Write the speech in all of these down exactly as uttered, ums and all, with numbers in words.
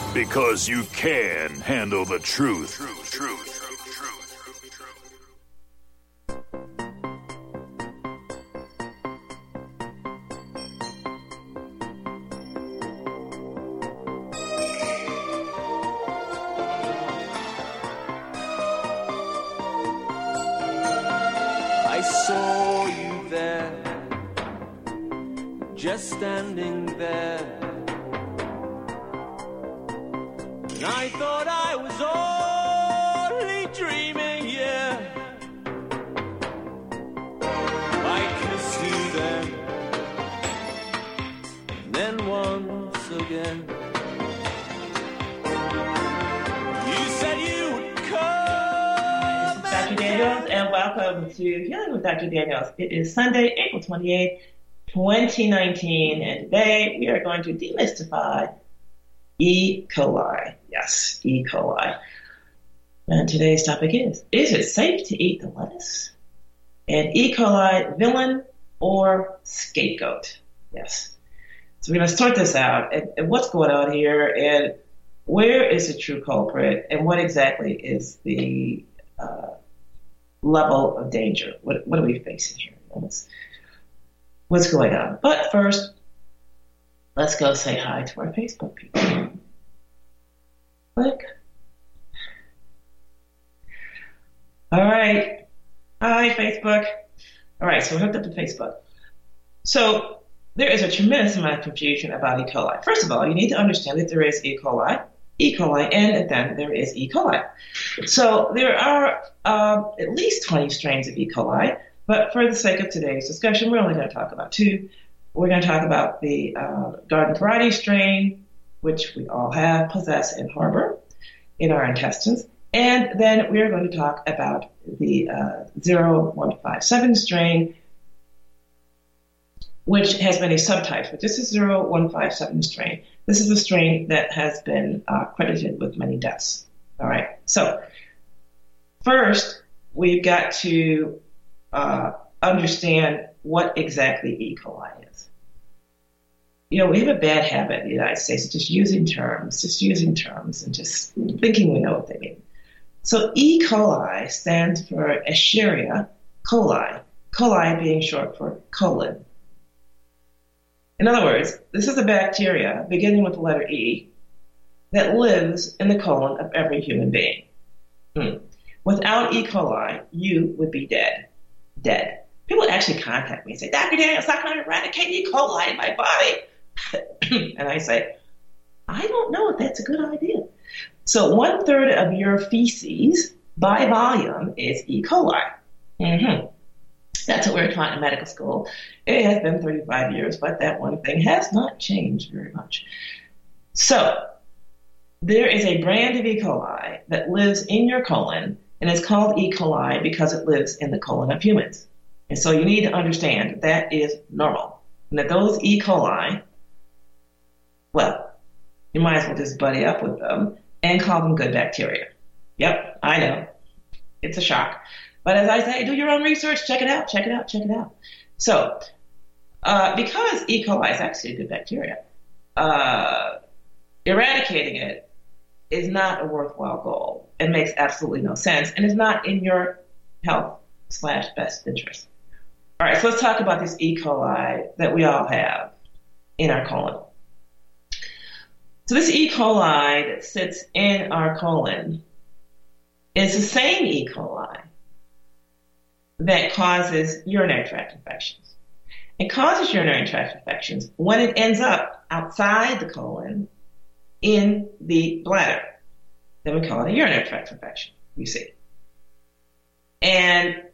Because you can handle the truth. Truth, truth. I saw you there, just standing there. And I thought I was only dreaming, yeah. I kissed you then, and then once again. You said you would come. Doctor Daniels, and welcome to Healing with Doctor Daniels. It is Sunday, April twenty-eighth, twenty nineteen, and today we are going to demystify E. coli. Yes, E. coli. And today's topic is, is it safe to eat the lettuce? And E. coli, villain or scapegoat? Yes. So we're going to sort this out, and, and what's going on here, and where is the true culprit, and what exactly is the uh, level of danger? What, what are we facing here? What's, what's going on? But first, let's go say hi to our Facebook people. Click. All right. Hi, Facebook. All right, so we're hooked up to Facebook. So there is a tremendous amount of confusion about E. coli. First of all, you need to understand that there is E. coli, E. coli, and then there is E. coli. So there are uh, at least twenty strains of E. coli, but for the sake of today's discussion, we're only going to talk about two. We're going to talk about the uh, garden variety strain, which we all have, possess, and harbor in our intestines. And then we're going to talk about the uh, zero one five seven strain, which has many subtypes. But this is zero one five seven strain. This is a strain that has been uh, credited with many deaths. All right. So first, we've got to uh, understand what exactly E. coli is. You know, we have a bad habit in the United States of just using terms, just using terms and just thinking we know what they mean. So E. coli stands for Escherichia coli, coli being short for colon. In other words, this is a bacteria beginning with the letter E that lives in the colon of every human being. Hmm. Without E. coli, you would be dead. Dead. People actually contact me and say, Doctor Daniels, how can I eradicate E. coli in my body? And I say, I don't know if that's a good idea. So one third of your feces by volume is E. coli. Mm-hmm. That's what we were taught in medical school. It has been thirty-five years, but that one thing has not changed very much. So there is a brand of E. coli that lives in your colon, and it's called E. coli because it lives in the colon of humans. And so you need to understand that that is normal. And that those E. coli, well, you might as well just buddy up with them and call them good bacteria. Yep, I know. It's a shock. But as I say, do your own research. Check it out, check it out, check it out. So uh, because E. coli is actually a good bacteria, uh, eradicating it is not a worthwhile goal. It makes absolutely no sense and is not in your health slash best interest. All right, so let's talk about this E. coli that we all have in our colon. So this E. coli that sits in our colon is the same E. coli that causes urinary tract infections. It causes urinary tract infections when it ends up outside the colon in the bladder. Then we call it a urinary tract infection, you see. And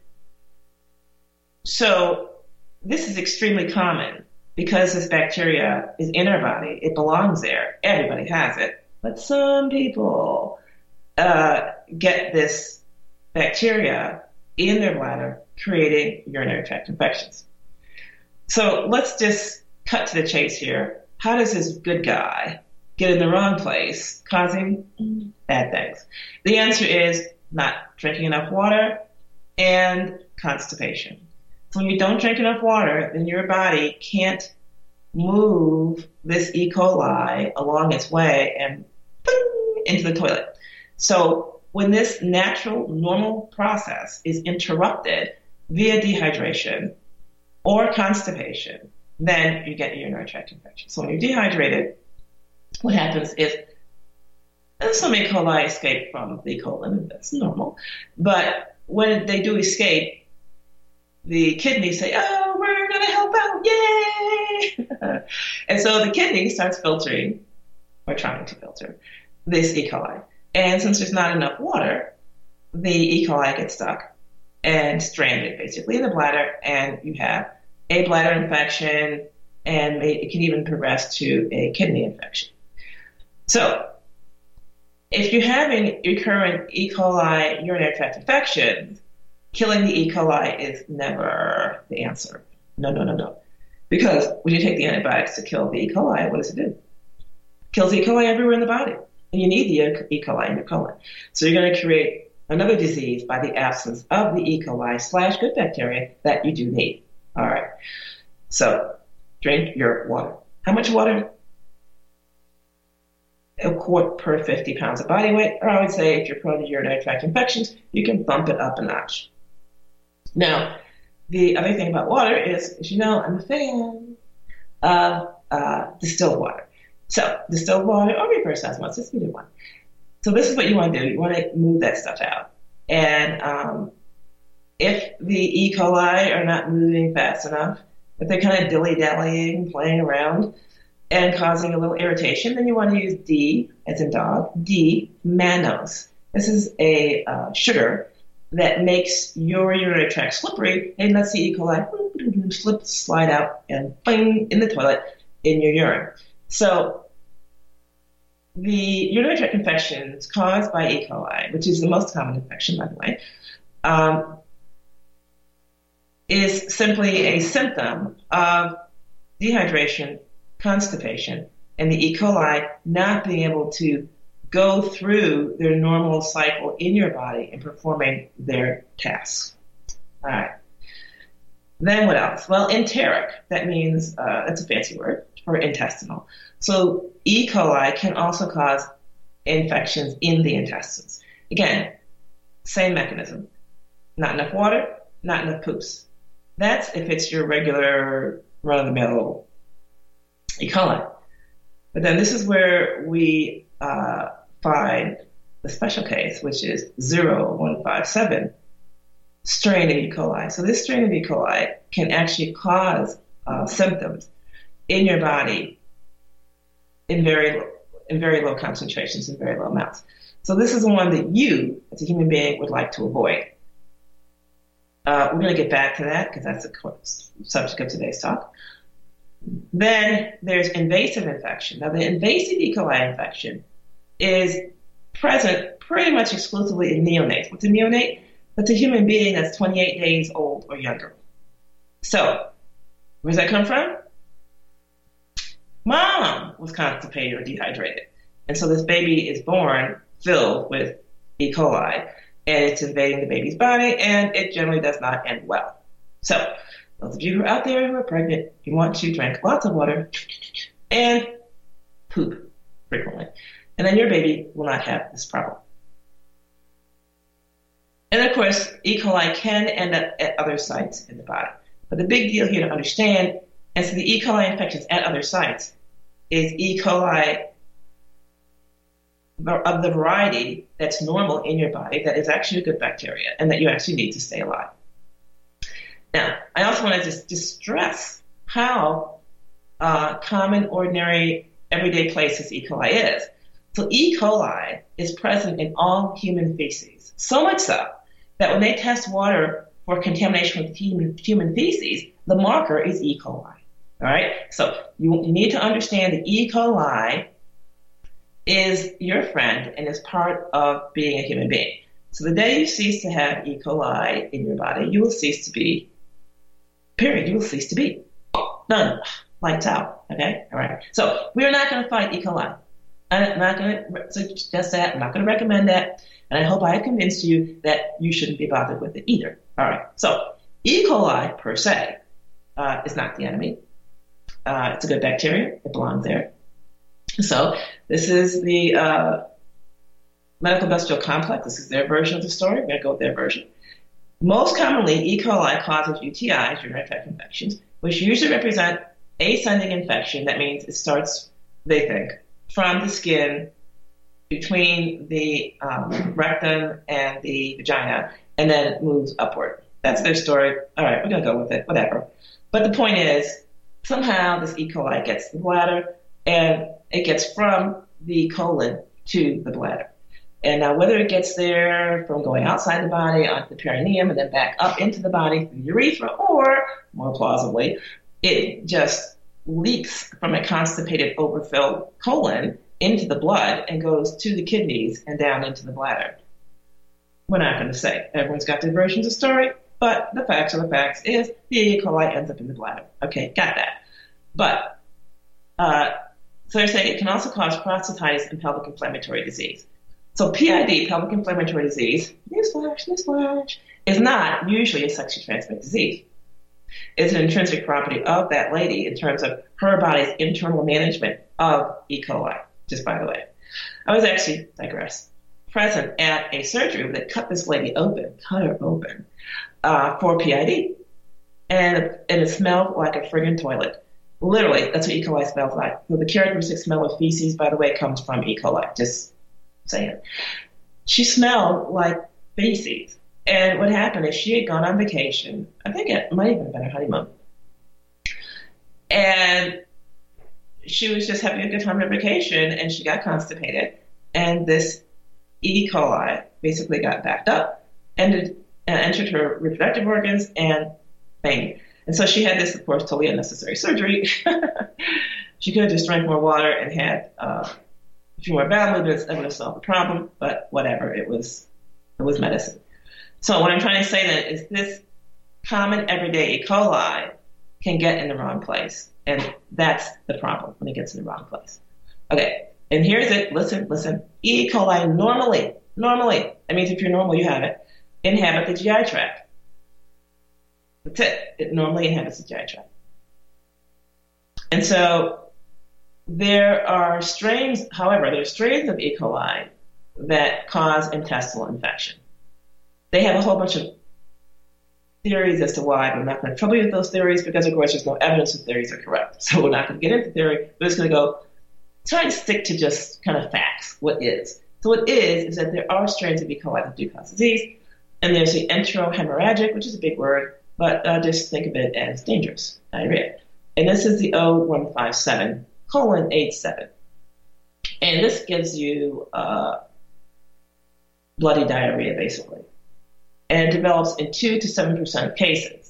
so this is extremely common because this bacteria is in our body. It belongs there. Everybody has it. But some people uh, get this bacteria in their bladder, creating urinary tract infections. So let's just cut to the chase here. How does this good guy get in the wrong place, causing bad things? The answer is not drinking enough water and constipation. So when you don't drink enough water, then your body can't move this E. coli along its way and into the toilet. So when this natural, normal process is interrupted via dehydration or constipation, then you get a urinary tract infection. So when you're dehydrated, what happens is some E. coli escape from the colon. That's normal. But when they do escape, the kidneys say, oh, we're going to help out. Yay! And so the kidney starts filtering, or trying to filter, this E. coli. And since there's not enough water, the E. coli gets stuck and stranded basically in the bladder, and you have a bladder infection, and it can even progress to a kidney infection. So if you're having recurrent E. coli urinary tract infections, killing the E. coli is never the answer. No, no, no, no. Because when you take the antibiotics to kill the E. coli, what does it do? It kills E. coli everywhere in the body. And you need the E. coli in your colon. So you're going to create another disease by the absence of the E. coli slash good bacteria that you do need. All right. So drink your water. How much water? A quart per fifty pounds of body weight. Or I would say if you're prone to urinary tract infections, you can bump it up a notch. Now, the other thing about water is, as you know, I'm a fan of uh, distilled water. So distilled water or reverse osmosis, either one. So this is what you want to do. You want to move that stuff out. And um, if the E. coli are not moving fast enough, if they're kind of dilly-dallying, playing around, and causing a little irritation, then you want to use D, as in dog, D-mannose. This is a uh, sugar that makes your urinary tract slippery and lets the E. coli slip, slide out, and bang, in the toilet in your urine. So the urinary tract infections caused by E. coli, which is the most common infection, by the way, um, is simply a symptom of dehydration, constipation, and the E. coli not being able to go through their normal cycle in your body and performing their tasks. All right. Then what else? Well, enteric, that means, uh, that's a fancy word for intestinal. So E. coli can also cause infections in the intestines. Again, same mechanism. Not enough water, not enough poops. That's if it's your regular run-of-the-mill E. coli. But then this is where we uh, find the special case, which is zero one five seven strain of E. coli. So this strain of E. coli can actually cause uh, symptoms in your body in very in very low concentrations, in very low amounts. So this is the one that you, as a human being, would like to avoid. Uh, we're going to get back to that because that's the subject of today's talk. Then there's invasive infection. Now, the invasive E. coli infection is present pretty much exclusively in neonates. What's a neonate? That's a human being that's twenty-eight days old or younger. So, where does that come from? Mom was constipated or dehydrated. And so this baby is born filled with E. coli, and it's invading the baby's body, and it generally does not end well. So, those of you who are out there who are pregnant, you want to drink lots of water and poop frequently. And then your baby will not have this problem. And of course, E. coli can end up at other sites in the body. But the big deal here to understand, as to the E. coli infections at other sites, is E. coli of the variety that's normal in your body, that is actually a good bacteria, and that you actually need to stay alive. Now, I also want to just, just stress how uh, common, ordinary, everyday places E. coli is. So E. coli is present in all human feces, so much so that when they test water for contamination with human, human feces, the marker is E. coli. All right? So you, you need to understand that E. coli is your friend and is part of being a human being. So the day you cease to have E. coli in your body, you will cease to be, period, you will cease to be. Done. Lights out. Okay? All right. So we are not going to fight E. coli. I'm not going to suggest that. I'm not going to recommend that. And I hope I have convinced you that you shouldn't be bothered with it either. All right. So E. coli, per se, uh, is not the enemy. Uh, it's a good bacteria. It belongs there. So this is the uh, medical industrial complex. This is their version of the story. We're going to go with their version. Most commonly, E. coli causes U T Is, urinary tract infections, which usually represent ascending infection. That means it starts, they think, from the skin between the um, rectum and the vagina, and then moves upward. That's their story. All right, we're going to go with it, whatever. But the point is, somehow this E. coli gets to the bladder, and it gets from the colon to the bladder. And now whether it gets there from going outside the body onto the perineum and then back up into the body through the urethra, or, more plausibly, it just leaks from a constipated, overfilled colon into the blood and goes to the kidneys and down into the bladder. We're not going to say. Everyone's got their versions of the story, but the facts are the facts is the E. coli ends up in the bladder. Okay, got that. But, uh, so they're saying it can also cause prostatitis and pelvic inflammatory disease. So P I D, pelvic inflammatory disease, newsflash, newsflash, is not usually a sexually transmitted disease. It's an intrinsic property of that lady in terms of her body's internal management of E. coli, just by the way. I was actually, digress, present at a surgery where they cut this lady open, cut her open, uh, for P I D. And, and it smelled like a friggin' toilet. Literally, that's what E. coli smells like. So the characteristic smell of feces, by the way, comes from E. coli, just saying. She smelled like feces. And what happened is she had gone on vacation. I think it might have been her honeymoon. And she was just having a good time on vacation, and she got constipated. And this E. coli basically got backed up and it, uh, entered her reproductive organs and bang. And so she had this, of course, totally unnecessary surgery. She could have just drank more water and had uh, a few more bowel movements. That would have solved the problem, but whatever. It was it was medicine. So what I'm trying to say then is this common everyday E. coli can get in the wrong place. And that's the problem when it gets in the wrong place. Okay, and here's it. Listen, listen. E. coli normally, normally, that means if you're normal, you have it, inhabit the G I tract. That's it. It normally inhabits the G I tract. And so there are strains, however, there are strains of E. coli that cause intestinal infection. They have a whole bunch of theories as to why, but I'm not going to trouble you with those theories because, of course, there's no evidence that theories are correct. So we're not going to get into theory. We're just going to go try and stick to just kind of facts, what is. So what is is that there are strains of E. coli that do cause disease, and there's the enterohemorrhagic, which is a big word, but uh, just think of it as dangerous diarrhea. And this is the O one five seven colon eight seven. And this gives you uh, bloody diarrhea, basically. And it develops in two to seven percent of cases.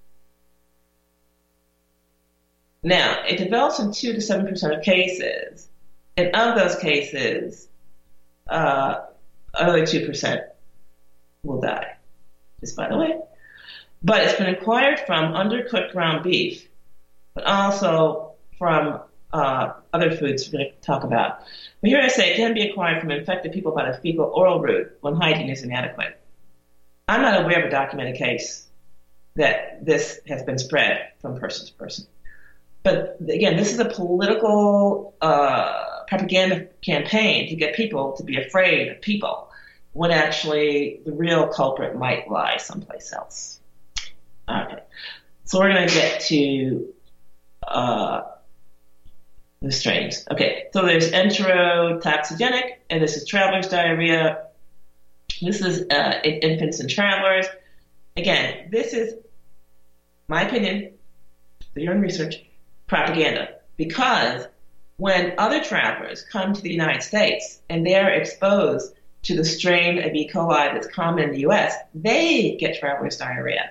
Now, it develops in two to seven percent of cases, and of those cases, uh, only two percent will die, just by the way. But it's been acquired from undercooked ground beef, but also from uh, other foods we're going to talk about. But here I say it can be acquired from infected people by the fecal oral route when hygiene is inadequate. I'm not aware of a documented case that this has been spread from person to person. But again, this is a political uh, propaganda campaign to get people to be afraid of people when actually the real culprit might lie someplace else. Okay, so we're going to get to uh, the strains. Okay, so there's enterotoxigenic, and this is traveler's diarrhea. This is uh, in infants and travelers. Again, this is my opinion, for your own research, propaganda. Because when other travelers come to the United States and they're exposed to the strain of E. coli that's common in the U S, they get traveler's diarrhea.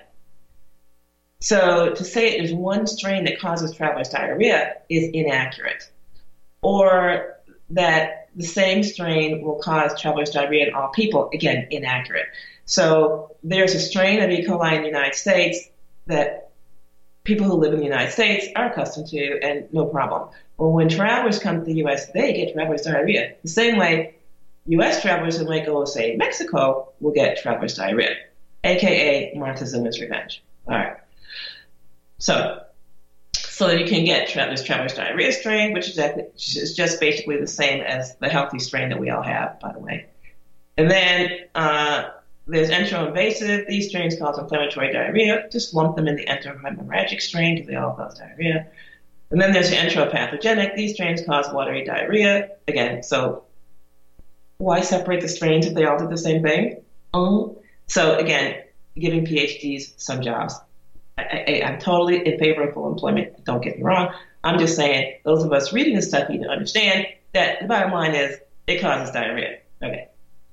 So to say there's one strain that causes traveler's diarrhea is inaccurate. Or that the same strain will cause traveler's diarrhea in all people, again, inaccurate. So there's a strain of E. coli in the United States that people who live in the United States are accustomed to, and no problem. Well, when travelers come to the U S, they get traveler's diarrhea. The same way U S travelers who might go, say, Mexico will get traveler's diarrhea, a k a. Montezuma's revenge. All right. So, so that you can get traveler's traveler's diarrhea strain, which is, which is just basically the same as the healthy strain that we all have, by the way. And then uh, there's enteroinvasive. These strains cause inflammatory diarrhea. Just lump them in the enterohemorrhagic strain because they all cause diarrhea. And then there's the enteropathogenic. These strains cause watery diarrhea. Again, so why separate the strains if they all do the same thing? Um, so again, giving PhDs some jobs. I, I, I'm totally in favor of full employment. Don't get me wrong. I'm just saying those of us reading this stuff need to understand that the bottom line is it causes diarrhea. Okay.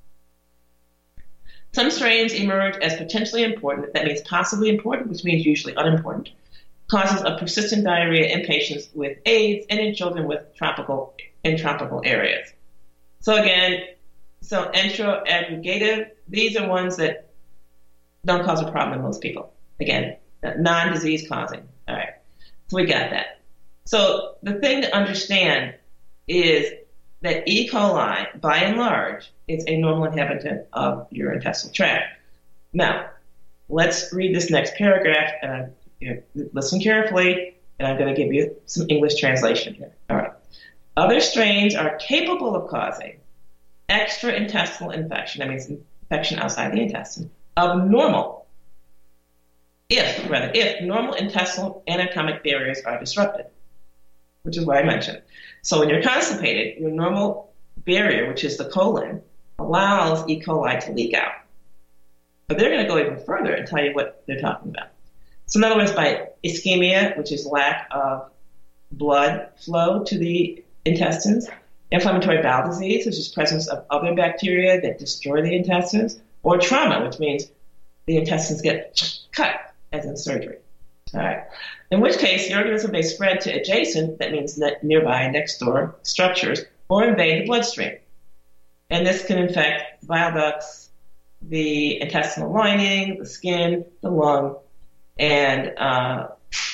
Some strains emerge as potentially important. That means possibly important, which means usually unimportant. Causes of persistent diarrhea in patients with AIDS and in children with tropical in tropical areas. So again, so enteroaggregative, these are ones that don't cause a problem in most people. Again, non-disease causing. All right. So we got that. So the thing to understand is that E. coli, by and large, is a normal inhabitant of your intestinal tract. Now, let's read this next paragraph, and you know, listen carefully, and I'm going to give you some English translation here. All right. Other strains are capable of causing extraintestinal infection, that means infection outside the intestine, of normal, if, rather, if normal intestinal anatomic barriers are disrupted, which is what I mentioned. So when you're constipated, your normal barrier, which is the colon, allows E. coli to leak out. But they're going to go even further and tell you what they're talking about. So in other words, by ischemia, which is lack of blood flow to the intestines, inflammatory bowel disease, which is presence of other bacteria that destroy the intestines, or trauma, which means the intestines get cut, as in surgery. All right. In which case, the organism may spread to adjacent, that means nearby, next door structures, or invade the bloodstream. And this can infect bile ducts, the intestinal lining, the skin, the lung, and uh,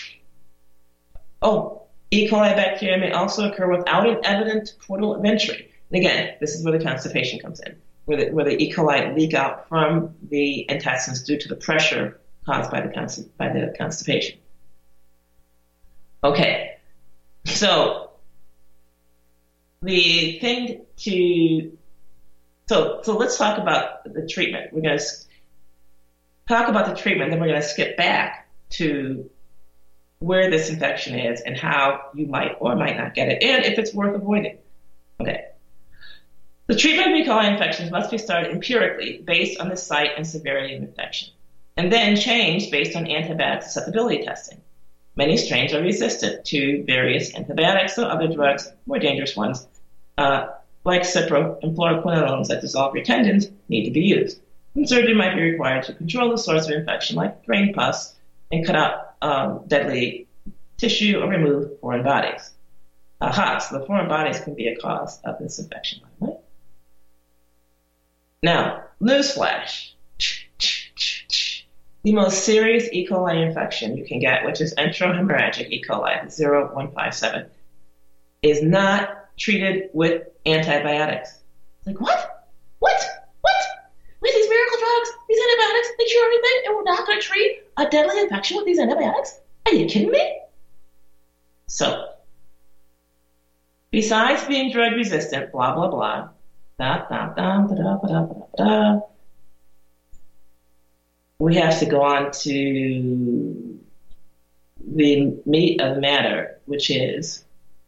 oh, E. coli bacteria may also occur without an evident portal of entry. And again, this is where the constipation comes in, where the, where the E. coli leak out from the intestines due to the pressure caused by the, const- by the constipation. Okay, so the thing to so so let's talk about the treatment. We're going to talk about the treatment, then we're going to skip back to where this infection is and how you might or might not get it, and if it's worth avoiding. Okay. The treatment of E. coli infections must be started empirically based on the site and severity of infection, and then changed based on antibiotic susceptibility testing. Many strains are resistant to various antibiotics, so other drugs, more dangerous ones, uh, like Cipro and fluoroquinolones that dissolve your tendons, need to be used. And surgery might be required to control the source of infection, like drain pus, and cut out um, deadly tissue or remove foreign bodies. Aha, so the foreign bodies can be a cause of this infection, by the way. Now, newsflash. The most serious E. coli infection you can get, which is enterohemorrhagic E. coli, zero one five seven, is not treated with antibiotics. It's like, what? What? What? We have these miracle drugs, these antibiotics, they cure everything, and we're not going to treat a deadly infection with these antibiotics? Are you kidding me? So, besides being drug resistant, blah, blah, blah, da, da, da, da, da, da, da, da, we have to go on to the meat of the matter, which is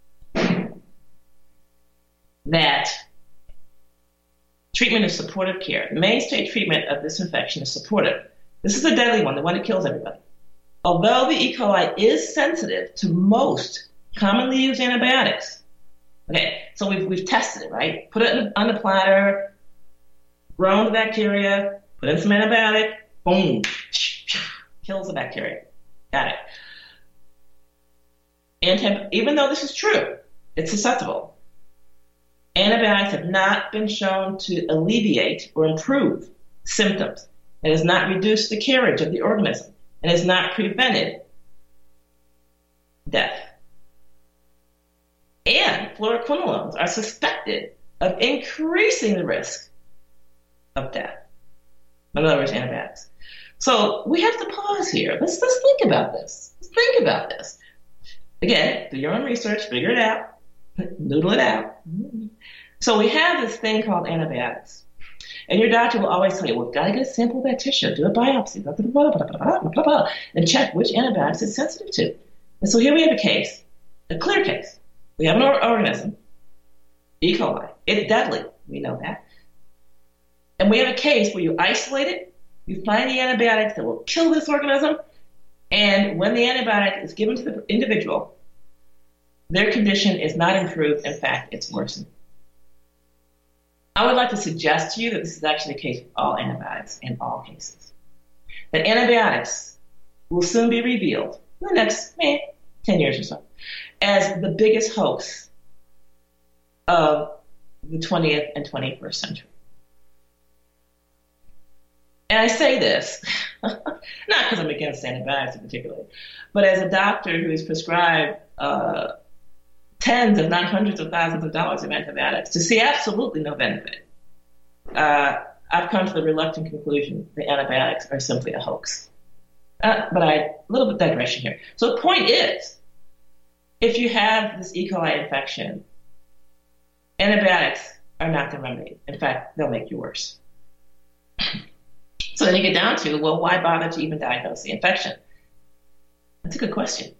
that treatment is supportive care. The mainstay treatment of this infection is supportive. This is the deadly one, the one that kills everybody. Although the E. coli is sensitive to most commonly used antibiotics. Okay, so we've, we've tested it, right? Put it on the platter, grown the bacteria, put in some antibiotic, boom, kills the bacteria. Got it. Anti- even though this is true, it's susceptible. Antibiotics have not been shown to alleviate or improve symptoms. It has not reduced the carriage of the organism. It has not prevented death. And fluoroquinolones are suspected of increasing the risk of death. In other words, antibiotics. So we have to pause here. Let's let's think about this. Let's think about this. Again, do your own research, figure it out, noodle it out. So we have this thing called antibiotics. And your doctor will always tell you, well, got to get a sample of that tissue, do a biopsy, blah, blah, blah, blah, blah, blah, blah, blah, and check which antibiotics it's sensitive to. And so here we have a case, a clear case. We have an or- organism, E. coli. It's deadly. We know that. And we have a case where you isolate it, you apply the antibiotics that will kill this organism, and when the antibiotic is given to the individual, their condition is not improved. In fact, it's worsened. I would like to suggest to you that this is actually the case with all antibiotics in all cases. That antibiotics will soon be revealed in the next eh, ten years or so as the biggest hoax of the twentieth and twenty-first century. And I say this, not because I'm against antibiotics in particular, but as a doctor who has prescribed uh, tens, if not hundreds of thousands of dollars of antibiotics to see absolutely no benefit, uh, I've come to the reluctant conclusion that antibiotics are simply a hoax. Uh, but I, a little bit digression here. So the point is, if you have this E. coli infection, antibiotics are not the remedy. In fact, they'll make you worse. So then you get down to, well, why bother to even diagnose the infection? That's a good question.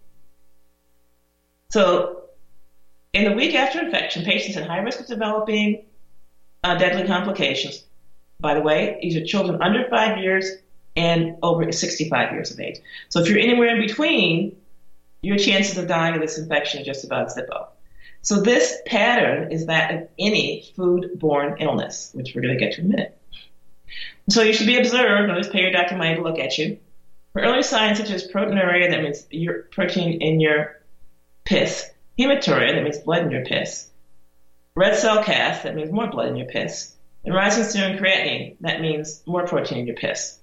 So in the week after infection, patients at high risk of developing uh, deadly complications. By the way, these are children under five years and over sixty-five years of age. So if you're anywhere in between, your chances of dying of this infection are just about zippo. So this pattern is that of any food-borne illness, which we're going to get to in a minute. So you should be observed. Notice pay your doctor money to look at you. For early signs such as proteinuria, that means your protein in your piss. Hematuria, that means blood in your piss. Red cell cast, that means more blood in your piss. And rising serum creatinine, that means more protein in your piss.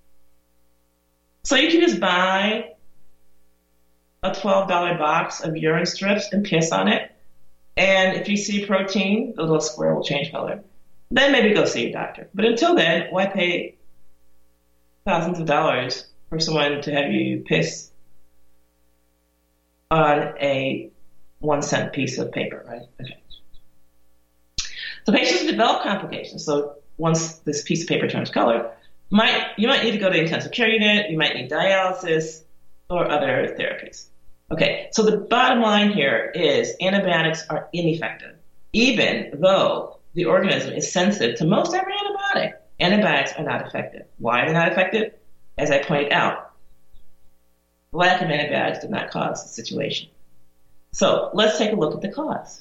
So you can just buy a twelve dollars box of urine strips and piss on it. And if you see protein, the little square will change color. Then maybe go see your doctor. But until then, why pay thousands of dollars for someone to have you piss on a one cent piece of paper, right? Okay. So patients develop complications. So once this piece of paper turns color, might you might need to go to the intensive care unit, you might need dialysis or other therapies. Okay, so the bottom line here is antibiotics are ineffective, even though the organism is sensitive to most every antibiotic. Antibiotics are not effective. Why are they not effective? As I pointed out, the lack of antibiotics did not cause the situation. So let's take a look at the cause.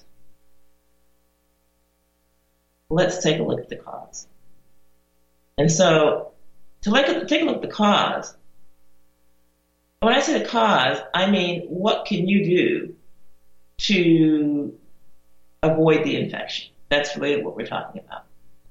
Let's take a look at the cause. And so to take a, take a look at the cause, when I say the cause, I mean what can you do to avoid the infection? That's really what we're talking about.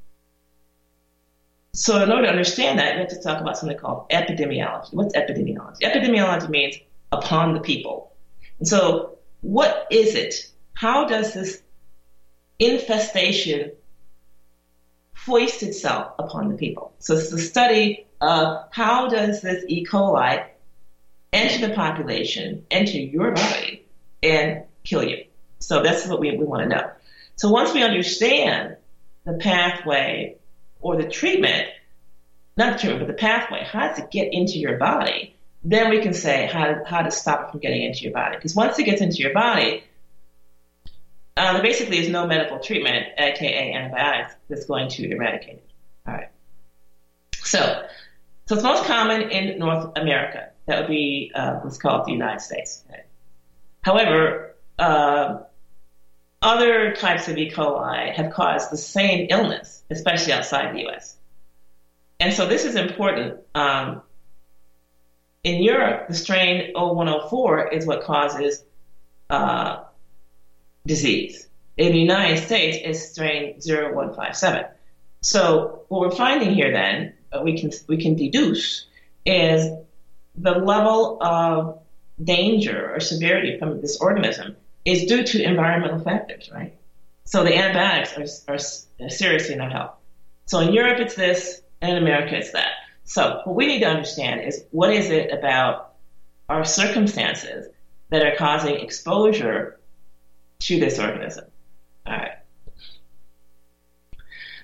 So in order to understand that, we have to talk about something called epidemiology. What's epidemiology? Epidemiology means upon the people. And so what is it? How does this infestation foist itself upon the people? So it's the study of how does this E. coli enter the population, enter your body, and kill you. So that's what we, we want to know. So once we understand the pathway or the treatment, not the treatment, but the pathway, how does it get into your body, then we can say how to, how to stop it from getting into your body. Because once it gets into your body, uh, there basically is no medical treatment, aka antibiotics, that's going to eradicate it. All right. So, so it's most common in North America. That would be uh, what's called the United States. Okay. However, uh, other types of E. coli have caused the same illness, especially outside the U S. And so this is important. Um, in Europe, the strain oh one oh four is what causes uh, disease. In the United States, it's strain zero one five seven. So what we're finding here then, uh, we can we can deduce, is the level of danger or severity from this organism is due to environmental factors, right? So the antibiotics are, are seriously not help. So in Europe it's this, and in America it's that. So what we need to understand is what is it about our circumstances that are causing exposure to this organism. All right.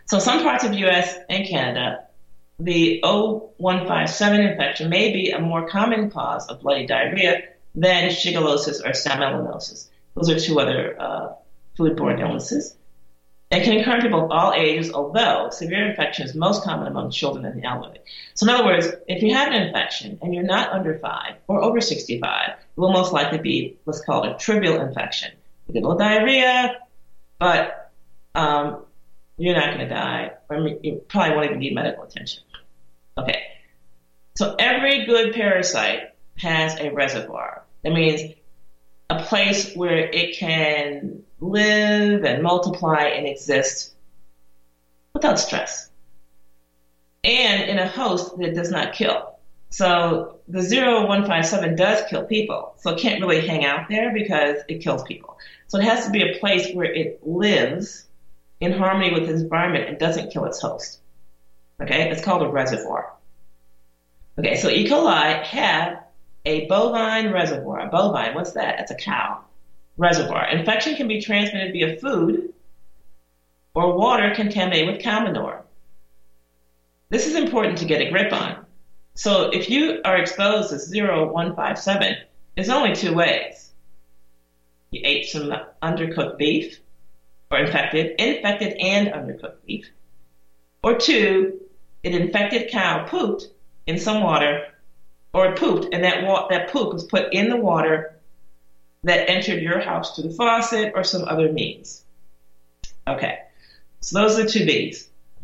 So some parts of the U S and Canada, the O one five seven infection may be a more common cause of bloody diarrhea than shigellosis or salmonellosis. Those are two other uh, foodborne illnesses. It can occur in people of all ages, although severe infection is most common among children and the elderly. So in other words, if you have an infection and you're not under five or over sixty-five, it will most likely be what's called a trivial infection. You get a little diarrhea, but um, you're not going to die, or you probably won't even need medical attention. Okay. So every good parasite has a reservoir. That means a place where it can live and multiply and exist without stress. And in a host that does not kill. So the zero one five seven does kill people, so it can't really hang out there because it kills people. So it has to be a place where it lives in harmony with its environment and doesn't kill its host. Okay, it's called a reservoir. Okay, so E. coli have a bovine reservoir. A bovine, what's that? That's a cow. Reservoir. Infection can be transmitted via food or water contaminated with cow manure. This is important to get a grip on. So if you are exposed to zero one five seven, there's only two ways. You ate some undercooked beef, or infected, infected and undercooked beef. Or two, an infected cow pooped in some water, or it pooped, and that wa- that poop was put in the water that entered your house through the faucet or some other means. Okay, so those are the two B's.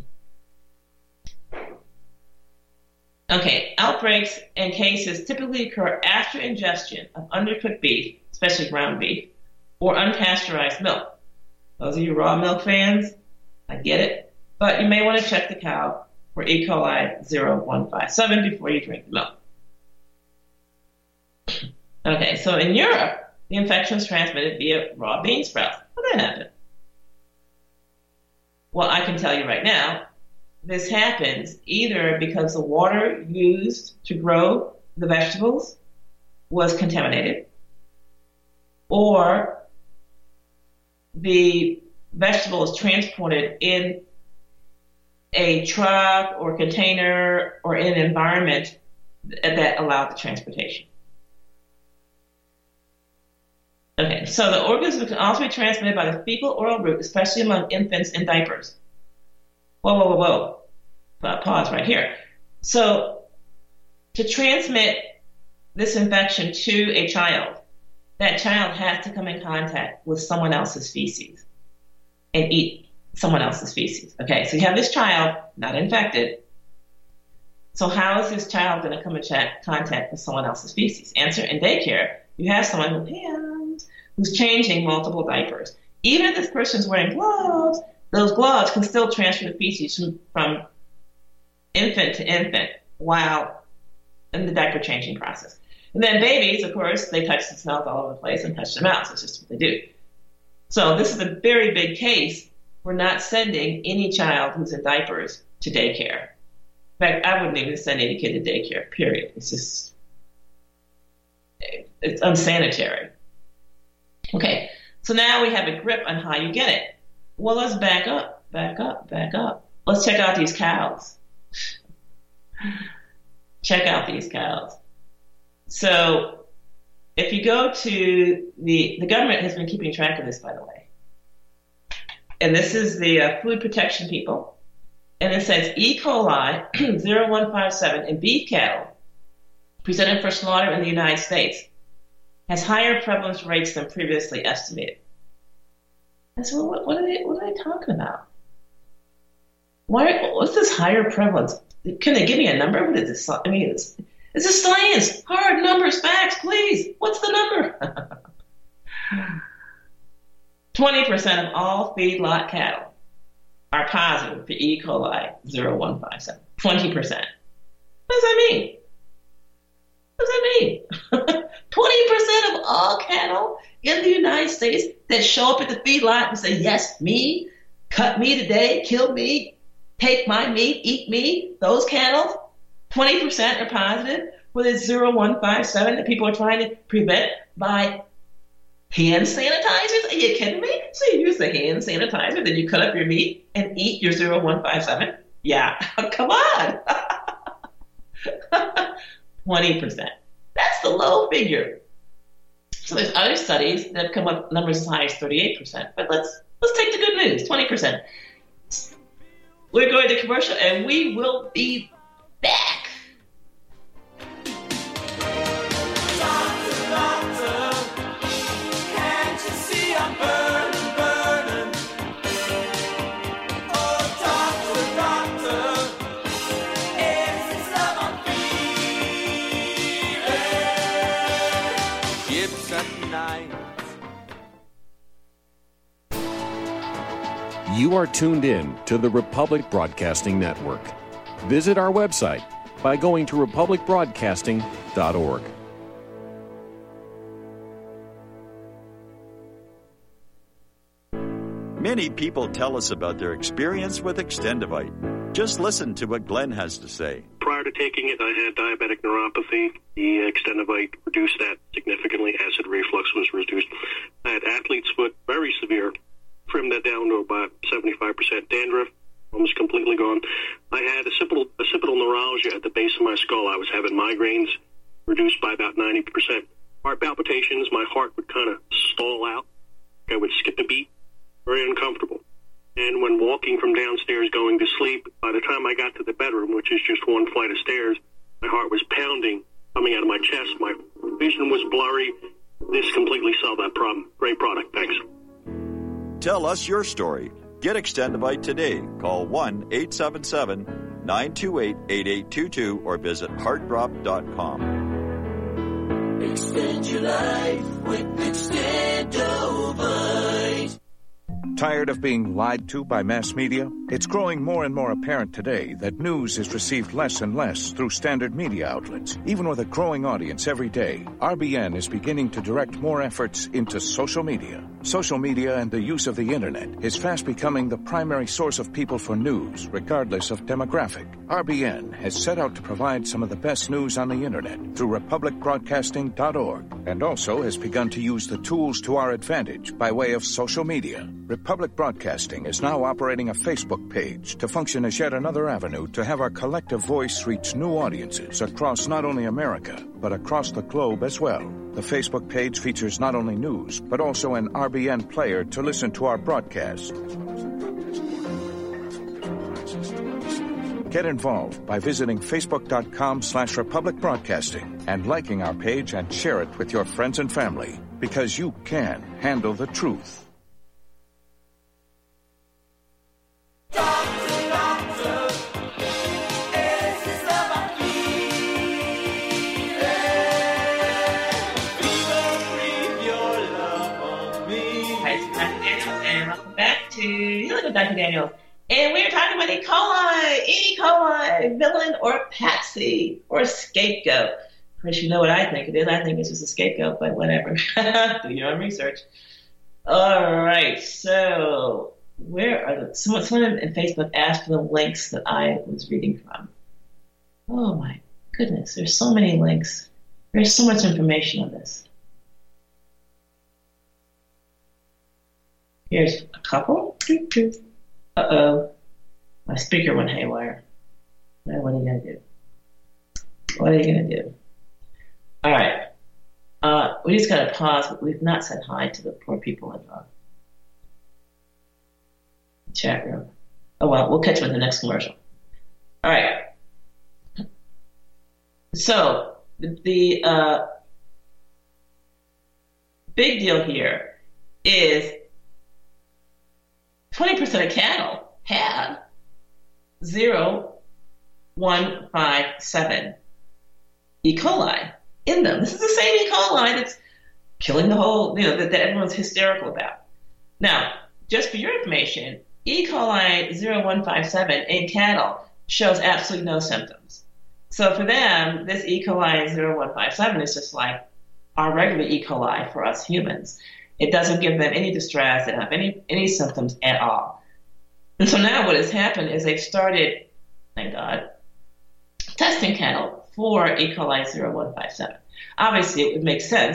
Okay, outbreaks and cases typically occur after ingestion of undercooked beef, especially ground beef, or unpasteurized milk. Those of you raw milk fans, I get it, but you may want to check the cow for E. coli zero one five seven before you drink the milk. Okay, so in Europe, the infection is transmitted via raw bean sprouts. How did that happen? Well, I can tell you right now, this happens either because the water used to grow the vegetables was contaminated, or the vegetable is transported in a truck or container or in an environment that allowed the transportation. Okay, so the organism can also be transmitted by the fecal oral route, especially among infants in diapers. Whoa, whoa, whoa, whoa. Uh, pause right here. So to transmit this infection to a child, that child has to come in contact with someone else's feces and eat someone else's feces. Okay, so you have this child not infected. So how is this child going to come in contact with someone else's feces? Answer, in daycare, you have someone with hands who's changing multiple diapers. Even if this person's wearing gloves, those gloves can still transfer the feces from, from infant to infant while in the diaper changing process. And then babies, of course, they touch the smells all over the place and touch their mouths. That's just what they do. So this is a very big case. We're not sending any child who's in diapers to daycare. In fact, I wouldn't even send any kid to daycare, period. It's just, it's unsanitary. Okay, so now we have a grip on how you get it. Well, let's back up, back up, back up. Let's check out these cows. Check out these cows. So if you go to the, the government has been keeping track of this, by the way. And this is the uh, food protection people. And it says E. coli zero one five seven in beef cattle presented for slaughter in the United States has higher prevalence rates than previously estimated. I said, well, what, what, are they, what are they talking about? Why, what's this higher prevalence? Can they give me a number? What is this? I mean, it's, it's a science. Hard numbers, facts, please. What's the number? twenty percent of all feedlot cattle are positive for E. coli zero one five seven. twenty percent. What does that mean? What does that mean? twenty percent of all cattle in the United States that show up at the feedlot and say, yes, me, cut me today, kill me, take my meat, eat me, those cattle, twenty percent are positive for this zero one five seven that people are trying to prevent by Hand sanitizers? Are you kidding me? So you use the hand sanitizer, then you cut up your meat and eat your zero one five seven? Yeah, come on. twenty percent. That's the low figure. So there's other studies that have come up with numbers as high as thirty-eight percent. But let's let's take the good news, twenty percent. We're going to commercial, and we will be back. You are tuned in to the Republic Broadcasting Network. Visit our website by going to republic broadcasting dot org. Many people tell us about their experience with Extendivite. Just listen to what Glenn has to say. Prior to taking it, I had diabetic neuropathy. The Extendivite reduced that significantly. Acid reflux was reduced. I had athlete's foot, very severe. Trimmed that down to about seventy-five percent. Dandruff, almost completely gone. I had occipital, occipital neuralgia at the base of my skull. I was having migraines, reduced by about ninety percent. Heart palpitations, my heart would kind of stall out. I would skip a beat, very uncomfortable. And when walking from downstairs going to sleep, by the time I got to the bedroom, which is just one flight of stairs, my heart was pounding, coming out of my chest. My vision was blurry. This completely solved that problem. Great product. Thanks. Tell us your story. Get Extendivite today. Call one eight seven seven, nine two eight, eight eight two two or visit heart drop dot com. Extend your life with Extendivite. Tired of being lied to by mass media? It's growing more and more apparent today that news is received less and less through standard media outlets. Even with a growing audience every day, R B N is beginning to direct more efforts into social media. Social media and the use of the internet is fast becoming the primary source of people for news, regardless of demographic. R B N has set out to provide some of the best news on the internet through republic broadcasting dot org, and also has begun to use the tools to our advantage by way of social media. Republic Broadcasting is now operating a Facebook page to function as yet another avenue to have our collective voice reach new audiences across not only America, but across the globe as well. The Facebook page features not only news, but also an R B N player to listen to our broadcast. Get involved by visiting facebook.com slash Republic Broadcasting and liking our page and share it with your friends and family, because you can handle the truth. To Doctor Daniels, and we were talking about E. coli, E. coli, villain or patsy or scapegoat. Of course, you know what I think it is. I think it's just a scapegoat, but whatever. Do your own research. All right, so where are the? Someone, someone in Facebook asked for the links that I was reading from. Oh my goodness, there's so many links. There's so much information on this. Here's a couple. Uh-oh. My speaker went haywire. Now what are you going to do? What are you going to do? All right. Uh, we just got to pause, but we've not said hi to the poor people in the chat room. Oh, well, we'll catch you in the next commercial. All right. So, the, the uh, big deal here is twenty percent of cattle have zero one five seven E. coli in them. This is the same E. coli that's killing the whole, you know, that, that everyone's hysterical about. Now, just for your information, E. coli zero one five seven in cattle shows absolutely no symptoms. So for them, this E. coli zero one five seven is just like our regular E. coli for us humans. It doesn't give them any distress. They don't have any, any symptoms at all. And so now what has happened is they've started, thank God, testing cattle for E. coli zero one five seven. Obviously, it would make sense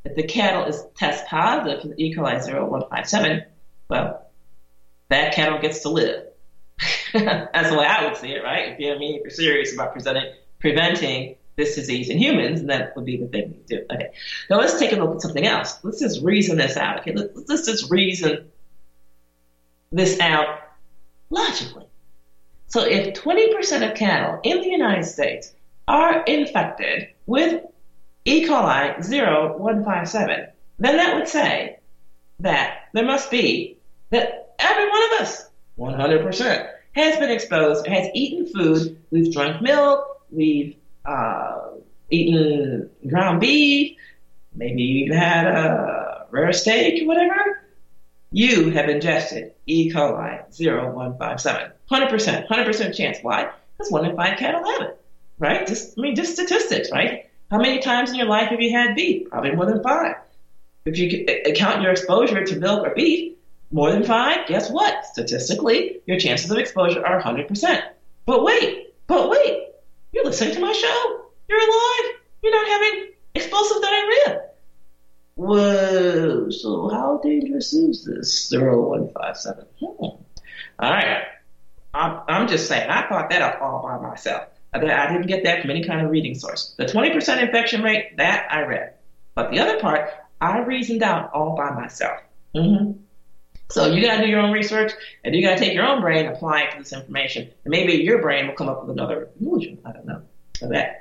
if the cattle is test positive for the E. coli zero one five seven, well, that cattle gets to live. That's the way I would see it, right? If you know what I mean, if you're serious about presenting, preventing this disease in humans, and that would be the thing to do. Okay, now let's take a look at something else. Let's just reason this out. Okay, let's, let's just reason this out logically. So if twenty percent of cattle in the United States are infected with E. coli zero one five seven, then that would say that there must be that every one of us, one hundred percent, has been exposed, has eaten food, we've drunk milk, we've uh, eaten ground beef, maybe you even had a rare steak or whatever. You have ingested E. coli zero one five seven. one hundred percent, one hundred percent chance. Why? Because one in five cattle have it, right? Just, I mean, just statistics, right? How many times in your life have you had beef? Probably more than five. If you count your exposure to milk or beef, more than five, guess what? Statistically, your chances of exposure are one hundred percent. But wait, but wait, you're listening to my show. You're alive. You're not having explosive diarrhea. Whoa, so how dangerous is this zero one five seven? Hmm. All right. I'm, I'm just saying, I thought that up all by myself. I didn't get that from any kind of reading source. The twenty percent infection rate, that I read. But the other part, I reasoned out all by myself. Mm-hmm. So you got to do your own research, and you got to take your own brain and apply it to this information. And maybe your brain will come up with another conclusion. I don't know. So that.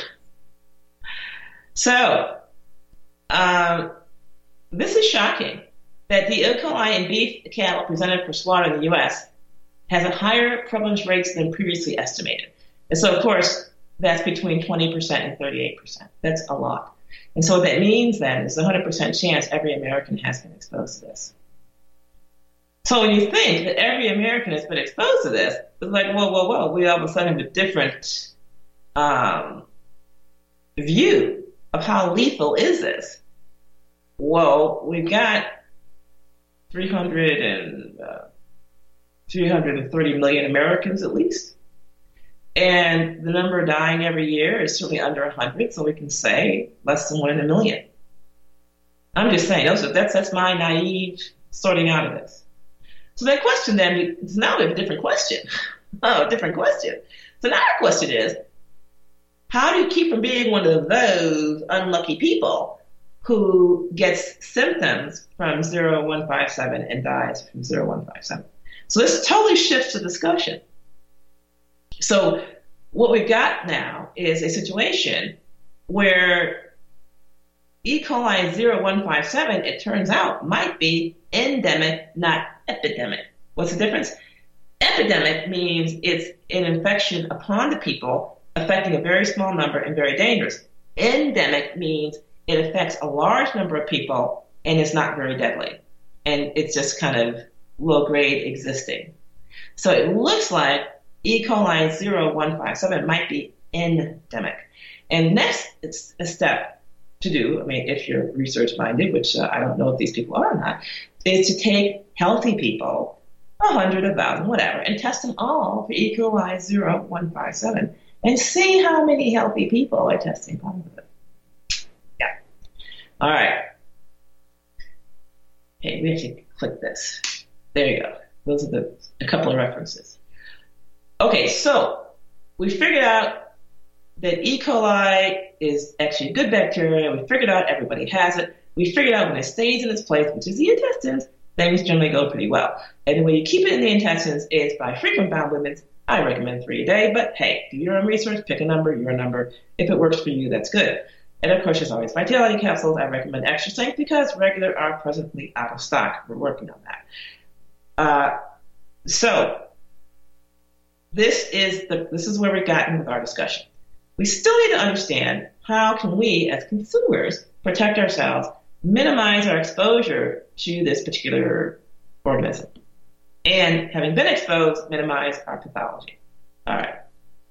so, um, this is shocking that the E. coli in beef cattle presented for slaughter in the U S has a higher prevalence rates than previously estimated. And so, of course, that's between twenty percent and thirty-eight percent. That's a lot. And so what that means then is a one hundred percent chance every American has been exposed to this. So when you think that every American has been exposed to this, it's like, whoa, whoa, whoa, we all of a sudden have a different um, view of how lethal is this. Well, we've got three hundred and, uh, three hundred thirty million Americans at least. And the number dying every year is certainly under one hundred, so we can say less than one in a million. I'm just saying, those are, that's, that's my naive sorting out of this. So that question then, is now a different question. Oh, a different question. So now our question is, how do you keep from being one of those unlucky people who gets symptoms from zero one five seven and dies from zero one five seven? So this totally shifts the discussion. So what we've got now is a situation where E. coli zero one five seven, it turns out, might be endemic, not epidemic. What's the difference? Epidemic means it's an infection upon the people, affecting a very small number and very dangerous. Endemic means it affects a large number of people and it's not very deadly. And it's just kind of low grade existing. So it looks like E. coli zero one five seven might be endemic. And next it's a step to do, I mean, if you're research minded, which uh, I don't know if these people are or not, is to take healthy people, a hundred, a thousand, whatever, and test them all for E. coli zero one five seven and see how many healthy people are testing positive. Yeah. All right. Okay, we have to click this. There you go. Those are the a couple of references. Okay, so we figured out that E. coli is actually a good bacteria. We figured out everybody has it. We figured out when it stays in its place, which is the intestines, things generally go pretty well. And the way you keep it in the intestines is by frequent bowel movements. I recommend three a day, but hey, do your own research, pick a number, your number. If it works for you, that's good. And of course, there's always Vitality capsules. I recommend extra strength because regular are presently out of stock. We're working on that. Uh, so this is the this is where we've gotten with our discussion. We still need to understand how can we, as consumers, protect ourselves, minimize our exposure to this particular organism, and having been exposed, minimize our pathology. All right.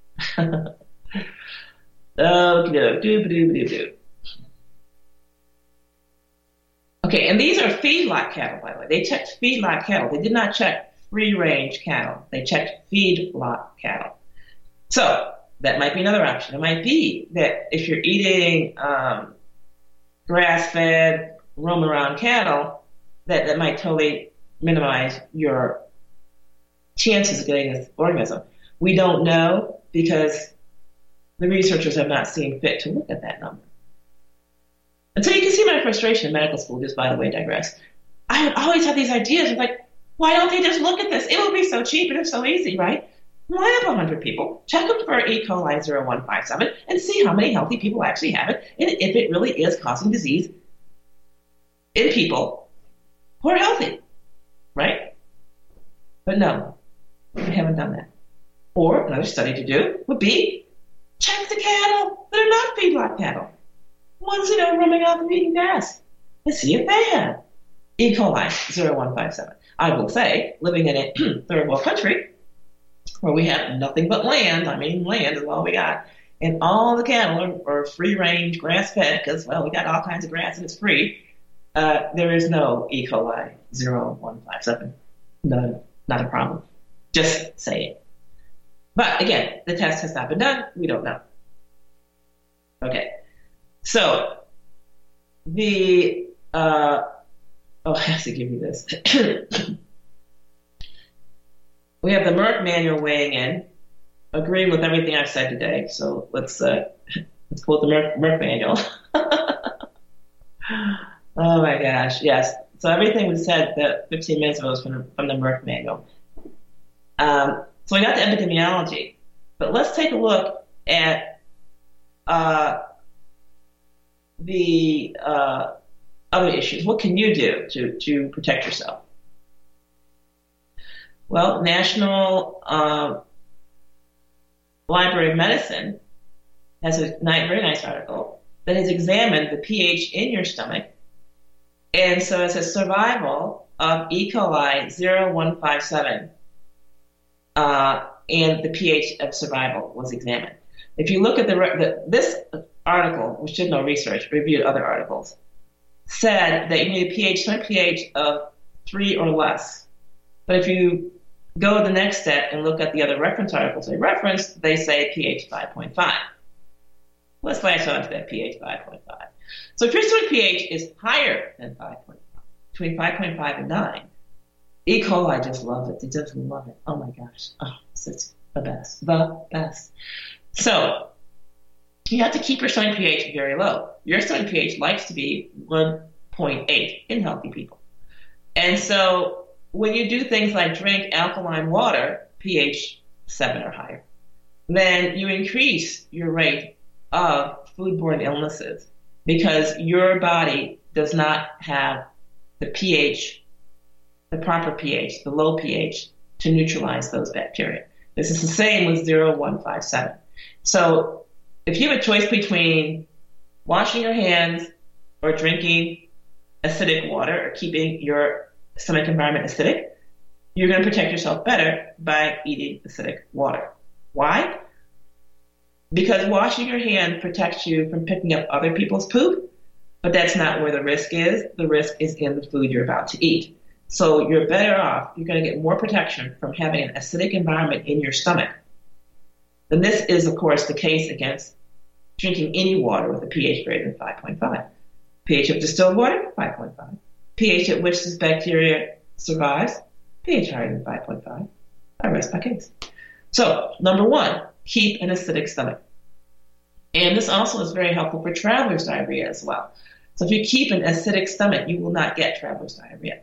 Okay, and these are feedlot cattle, by the way. They checked feedlot cattle. They did not check free-range cattle. They checked feedlot cattle. So that might be another option. It might be that if you're eating um, grass-fed, roam-around cattle, that, that might totally minimize your chances of getting this organism. We don't know because the researchers have not seen fit to look at that number. And so you can see my frustration in medical school, just by the way, digress. I would always have these ideas of like, why don't they just look at this? It would be so cheap and it's so easy, right? Line up one hundred people, check them for E. coli zero one five seven, and see how many healthy people actually have it, and if it really is causing disease in people who are healthy, right? But no, we haven't done that. Or another study to do would be check the cattle that are not feedlot cattle, ones that are roaming out and eating grass, and see if they have E. coli zero one five seven. I will say, living in a third world country where we have nothing but land, I mean land is all we got, and all the cattle are, are free-range, grass-fed, because, well, we got all kinds of grass and it's free, uh, there is no E. coli zero one five seven. No, not a problem. Just say it. But, again, the test has not been done. We don't know. Okay. So, the... Uh, oh, I have to give you this. We have the Merck manual weighing in, agreeing with everything I've said today. So let's uh, let's quote the Merck, Merck manual. Oh my gosh, yes. So everything was said that fifteen minutes ago was from the, from the Merck manual. Um, so we got the epidemiology, but let's take a look at uh, the uh, other issues. What can you do to to protect yourself? Well, National uh, Library of Medicine has a very nice article that has examined the pH in your stomach. And so it says survival of E. coli zero one five seven, uh, and the pH of survival was examined. If you look at the, the this article, which did no research, reviewed other articles, said that you need a pH, stomach pH of three or less. But if you go to the next step and look at the other reference articles they referenced, they say pH five point five. Let's latch on to that pH five point five. So if your stomach pH is higher than five point five, between five point five and nine, E. coli just loves it. They just love it. Oh my gosh. Oh, it's the best. The best. So you have to keep your stomach pH very low. Your stomach pH likes to be one point eight in healthy people. And so when you do things like drink alkaline water, pH seven or higher, then you increase your rate of foodborne illnesses because your body does not have the pH, the proper pH, the low pH, to neutralize those bacteria. This is the same with zero one five seven. So if you have a choice between washing your hands or drinking acidic water or keeping your stomach environment acidic, you're going to protect yourself better by eating acidic water. Why? Because washing your hands protects you from picking up other people's poop, but that's not where the risk is. The risk is in the food you're about to eat. So you're better off, you're going to get more protection from having an acidic environment in your stomach. And this is, of course, the case against drinking any water with a pH greater than five point five. pH of distilled water, five point five. pH at which this bacteria survives, pH higher than five point five. I rest my case. So, number one, keep an acidic stomach. And this also is very helpful for traveler's diarrhea as well. So if you keep an acidic stomach, you will not get traveler's diarrhea.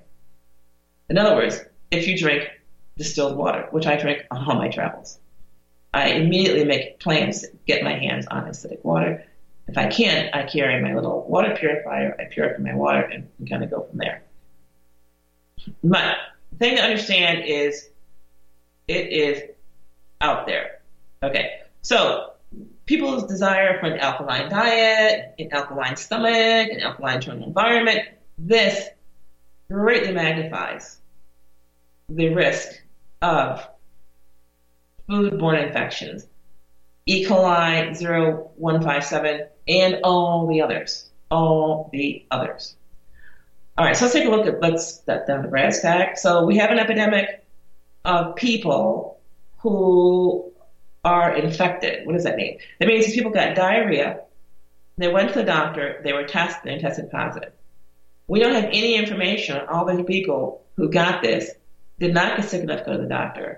In other words, if you drink distilled water, which I drink on all my travels, I immediately make plans to get my hands on acidic water. If I can't, I carry my little water purifier, I purify my water, and we kind of go from there. But the thing to understand is it is out there. Okay, so people's desire for an alkaline diet, an alkaline stomach, an alkaline internal environment, this greatly magnifies the risk of foodborne infections, E. coli zero one five seven, and all the others. All the others. All right, so let's take a look at, let's step down to brass tack. So we have an epidemic of people who are infected. What does that mean? That means if people got diarrhea They went to the doctor, they were tested and tested positive. We don't have any information on all the people who got this, did not get sick enough to go to the doctor,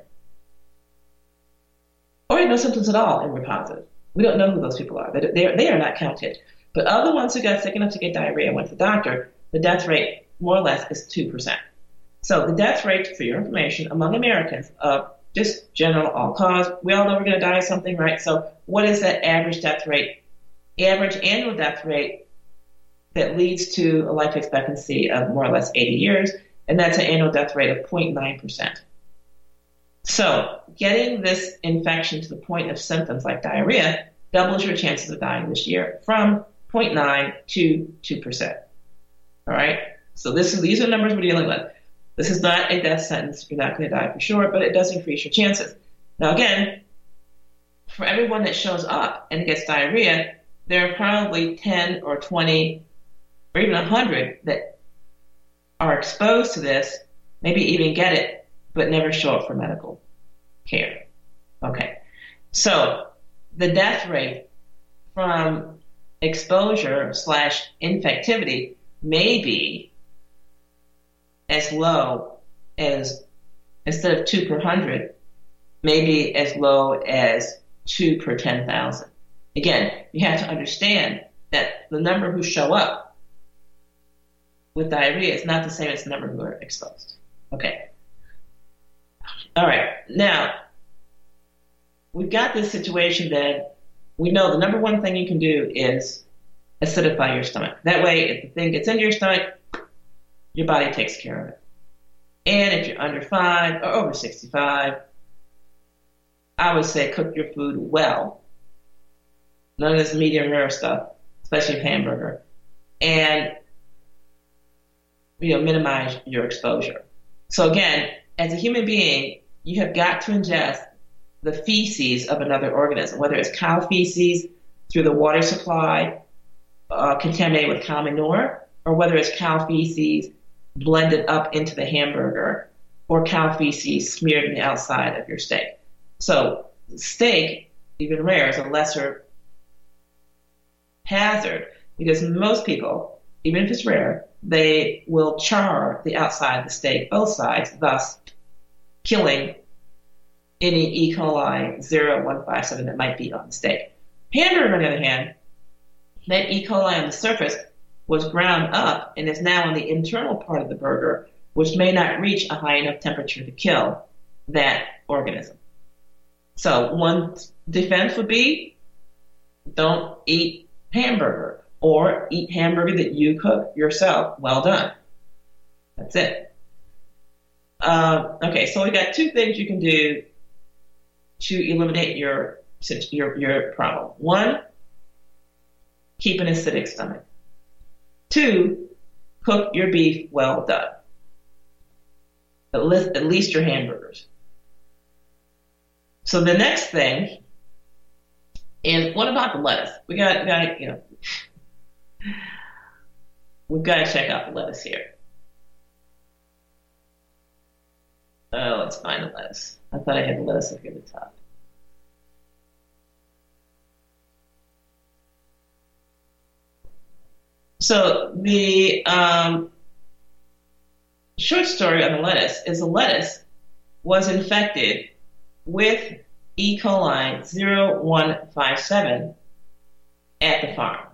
or had no symptoms at all and were positive. We don't know who those people are. They, they, they are not counted. But of the ones who got sick enough to get diarrhea and went to the doctor, the death rate, more or less, is two percent. So the death rate, for your information, among Americans of just general all-cause, we all know we're going to die of something, right? So what is that average death rate? Average annual death rate that leads to a life expectancy of more or less eighty years, and that's an annual death rate of zero point nine percent. So getting this infection to the point of symptoms like diarrhea doubles your chances of dying this year from zero point nine to two percent. All right? So this is, these are numbers we're dealing with. This is not a death sentence. You're not going to die for sure, but it does increase your chances. Now, again, for everyone that shows up and gets diarrhea, there are probably ten or twenty or even one hundred that are exposed to this, maybe even get it, but never show up for medical care. Okay. So the death rate from exposure slash infectivity may be as low as, instead of two per hundred, maybe as low as two per ten thousand. Again, you have to understand that the number who show up with diarrhea is not the same as the number who are exposed. Okay. All right. Now, we've got this situation that we know the number one thing you can do is acidify your stomach. That way, if the thing gets into your stomach, your body takes care of it. And if you're under five or over sixty-five, I would say cook your food well. None of this medium rare stuff, especially hamburger. And, you know, minimize your exposure. So again, as a human being, you have got to ingest the feces of another organism, whether it's cow feces through the water supply, uh, contaminated with cow manure, or whether it's cow feces blended up into the hamburger, or cow feces smeared on the outside of your steak. So steak, even rare, is a lesser hazard because most people, even if it's rare, they will char the outside of the steak, both sides, thus killing any E. coli zero one five seven that might be on the steak. Hamburger, on the other hand, that E. coli on the surface was ground up and is now in the internal part of the burger, which may not reach a high enough temperature to kill that organism. So one defense would be don't eat hamburger, or eat hamburger that you cook yourself. Well done. That's it. Uh, okay, so we got two things you can do to eliminate your your your problem. One, keep an acidic stomach. Two, cook your beef well done. At least, at least your hamburgers. So the next thing, and what about the lettuce? We got, got you know, we've got to check out the lettuce here. Oh, let's find the lettuce. I thought I had the lettuce up here at the top. So the um, short story on the lettuce is the lettuce was infected with E. coli zero one five seven at the farm.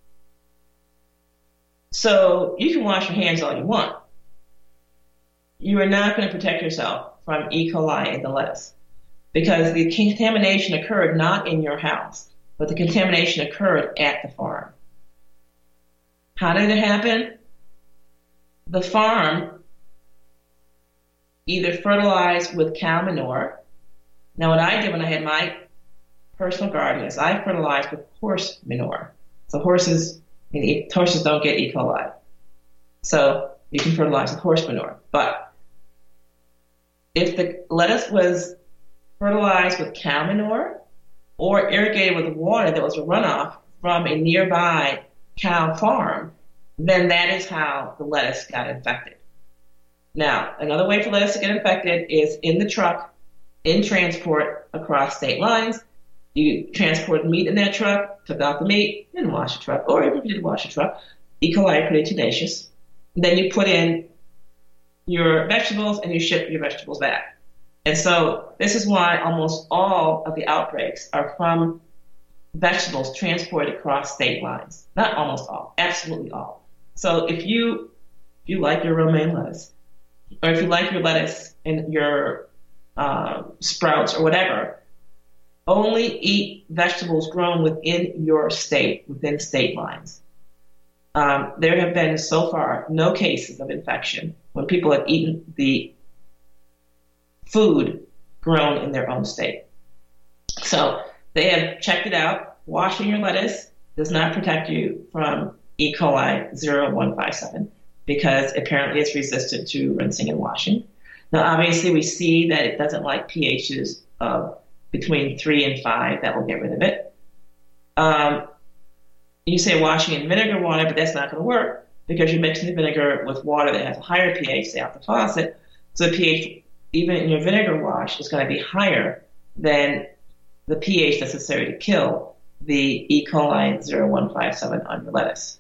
So you can wash your hands all you want. You are not going to protect yourself from E. coli in the lettuce because the contamination occurred not in your house, but the contamination occurred at the farm. How did it happen? The farm either fertilized with cow manure. Now, what I did when I had my personal garden is I fertilized with horse manure. So horses, I mean, horses don't get E. coli. So you can fertilize with horse manure. But if the lettuce was fertilized with cow manure or irrigated with water that was a runoff from a nearby cow farm, then that is how the lettuce got infected. Now, another way for lettuce to get infected is in the truck, in transport across state lines, you transported meat in that truck, took out the meat, didn't wash the truck, or even if you did wash the truck, E. coli are pretty tenacious. Then you put in your vegetables and you ship your vegetables back. And so this is why almost all of the outbreaks are from vegetables transported across state lines. Not almost all, absolutely all. So if you if you like your romaine lettuce, or if you like your lettuce and your uh, sprouts or whatever, only eat vegetables grown within your state, within state lines. Um, there have been so far no cases of infection when people have eaten the food grown in their own state. So they have checked it out. Washing your lettuce does not protect you from E. coli zero one five seven because apparently it's resistant to rinsing and washing. Now, obviously, we see that it doesn't like pHs of between three and five. That will get rid of it. Um, you say washing in vinegar water, but that's not going to work because you're mixing the vinegar with water that has a higher pH, say off the faucet. So the pH, even in your vinegar wash, is going to be higher than the pH necessary to kill the E. coli zero one five seven on your lettuce.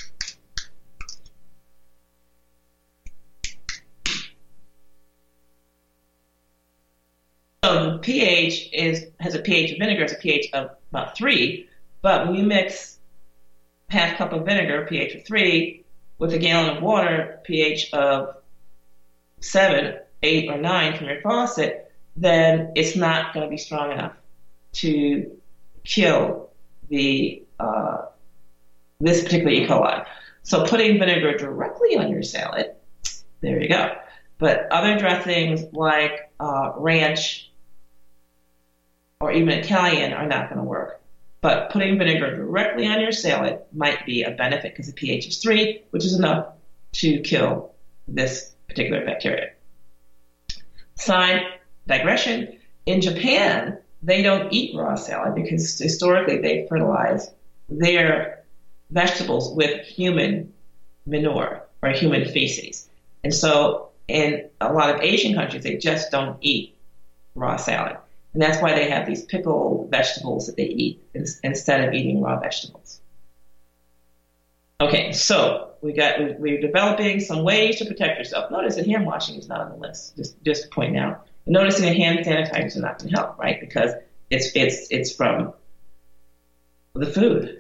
So the pH is has a pH of vinegar, it's a pH of about three, but when you mix half cup of vinegar, pH of three, with a gallon of water, pH of seven, eight, or nine from your faucet, then it's not going to be strong enough to kill the uh, this particular E. coli. So putting vinegar directly on your salad, there you go. But other dressings like uh, ranch or even Italian are not going to work. But putting vinegar directly on your salad might be a benefit because the pH is three, which is enough to kill this particular bacteria. Side digression, in Japan, they don't eat raw salad because historically they fertilize their vegetables with human manure or human feces. And so in a lot of Asian countries, they just don't eat raw salad. And that's why they have these pickled vegetables that they eat instead of eating raw vegetables. Okay, so we got, we're developing some ways to protect yourself. Notice that hand washing is not on the list, just just pointing out. And noticing that hand sanitizers are not going to help, right? Because it's it's it's from the food.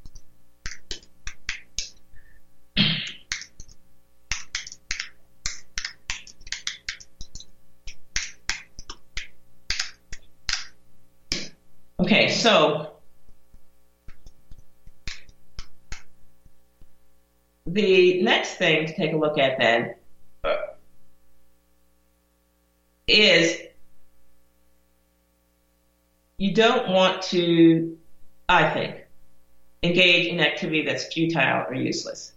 Okay, so the next thing to take a look at then is you don't want to, I think, engage in activity that's futile or useless.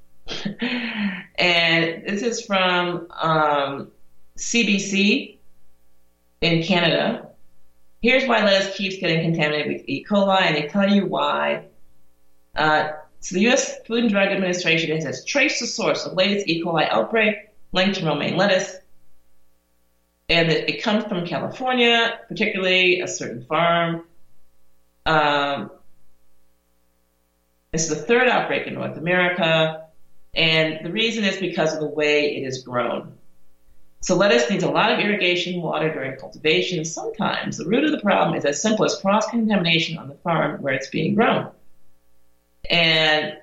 And this is from um, C B C in Canada. Here's why lettuce keeps getting contaminated with E. coli, and they tell you why. Uh, so the U S Food and Drug Administration has traced the source of latest E. coli outbreak linked to romaine lettuce, and it, it comes from California, particularly a certain farm. Um, this is the third outbreak in North America, and the reason is because of the way it is grown. So lettuce needs a lot of irrigation water during cultivation. Sometimes the root of the problem is as simple as cross-contamination on the farm where it's being grown. And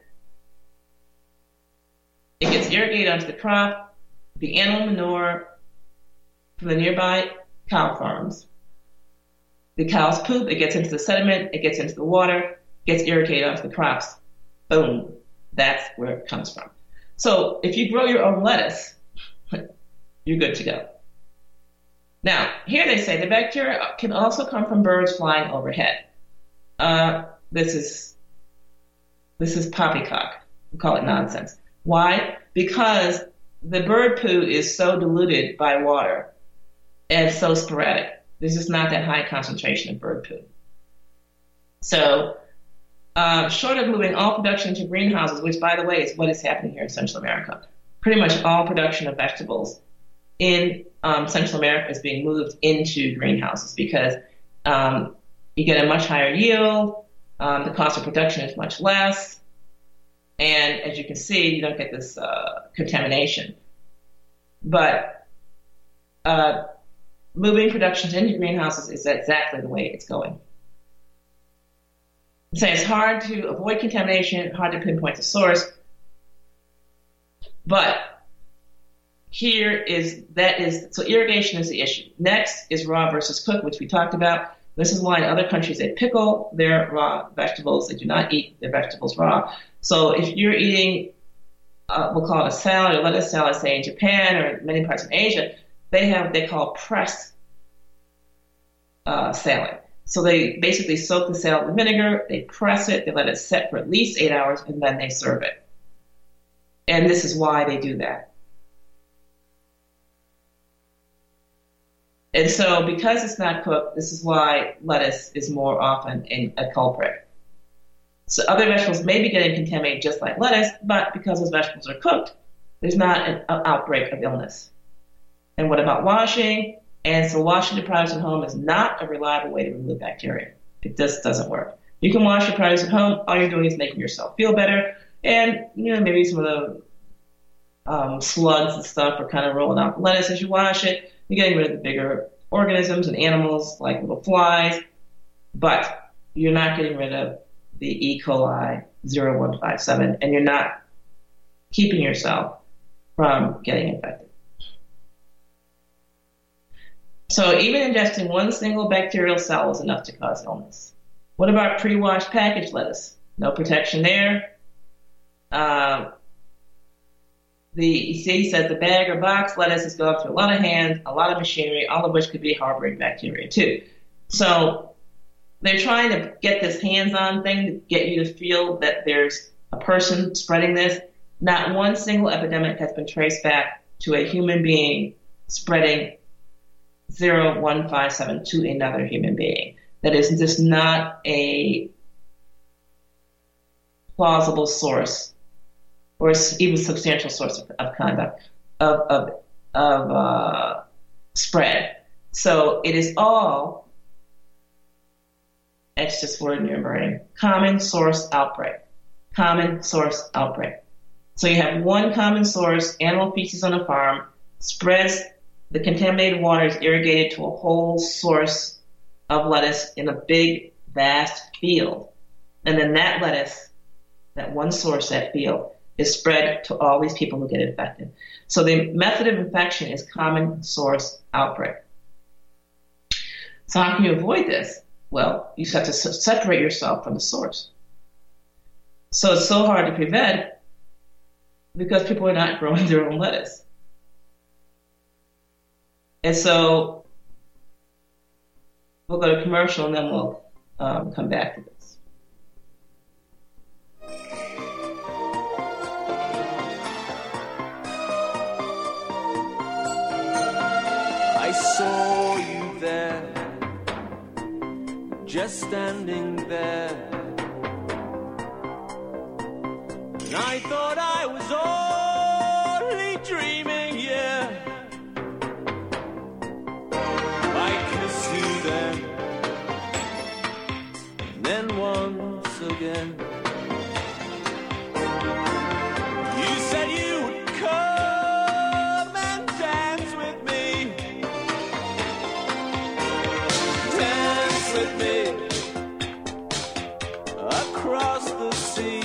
it gets irrigated onto the crop, the animal manure from the nearby cow farms. The cow's poop, it gets into the sediment, it gets into the water, gets irrigated onto the crops. Boom. That's where it comes from. So if you grow your own lettuce, you're good to go. Now, here they say the bacteria can also come from birds flying overhead. Uh, this is this is poppycock. We call it nonsense. Why? Because the bird poo is so diluted by water and so sporadic. There's just not that high concentration of bird poo. So, uh, short of moving all production to greenhouses, which, by the way, is what is happening here in Central America, pretty much all production of vegetables in um, Central America is being moved into greenhouses because um, you get a much higher yield. Um, the cost of production is much less. And as you can see, you don't get this uh, contamination. But uh, moving productions into greenhouses is exactly the way it's going. So it's hard to avoid contamination, hard to pinpoint the source. But here is, that is, so irrigation is the issue. Next is raw versus cooked, which we talked about. This is why in other countries they pickle their raw vegetables. They do not eat their vegetables raw. So if you're eating, uh, we'll call it a salad or lettuce salad, say in Japan or many parts of Asia, they have what they call pressed uh, salad. So they basically soak the salad in vinegar, they press it, they let it set for at least eight hours, and then they serve it. And this is why they do that. And so because it's not cooked, this is why lettuce is more often in a culprit. So other vegetables may be getting contaminated just like lettuce, but because those vegetables are cooked, there's not an outbreak of illness. And what about washing? And so washing the produce at home is not a reliable way to remove bacteria. It just doesn't work. You can wash your produce at home. All you're doing is making yourself feel better. And, you know, maybe some of the um, slugs and stuff are kind of rolling off the lettuce as you wash it. You're getting rid of the bigger organisms and animals like little flies. But you're not getting rid of the E. coli zero one five seven, and you're not keeping yourself from getting infected. So even ingesting one single bacterial cell is enough to cause illness. What about pre-washed packaged lettuce? No protection there. Uh, the E C says the bag or box lettuce has gone through a lot of hands, a lot of machinery, all of which could be harboring bacteria too. So they're trying to get this hands-on thing to get you to feel that there's a person spreading this. Not one single epidemic has been traced back to a human being spreading zero one five seven to another human being. That is just not a plausible source or even substantial source of, of conduct of of, of uh, spread. So it is all, it's just word in your brain, common source outbreak. Common source outbreak. So you have one common source, animal feces on a farm, spreads the contaminated water is irrigated to a whole source of lettuce in a big, vast field. And then that lettuce, that one source, that field, is spread to all these people who get infected. So the method of infection is common source outbreak. So how can you avoid this? Well, you have to separate yourself from the source. So it's so hard to prevent because people are not growing their own lettuce. And so we'll go to commercial and then we'll um, come back to this. I saw you there, just standing there, and I thought I was only dreaming, yeah. Then, and then once again, you said you would come and dance with me, dance with me across the sea.